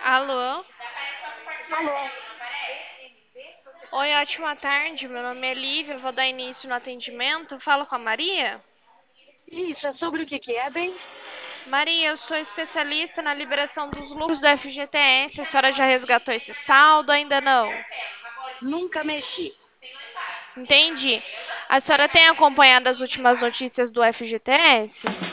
Alô? Alô? Oi, ótima tarde. Meu nome é Lívia, eu vou dar início no atendimento. Falo com a Maria? Isso, é sobre o que que é, bem? Maria, eu sou especialista na liberação dos lucros do FGTS. A senhora já resgatou esse saldo? Ainda não? Nunca mexi. Entendi. A senhora tem acompanhado as últimas notícias do FGTS?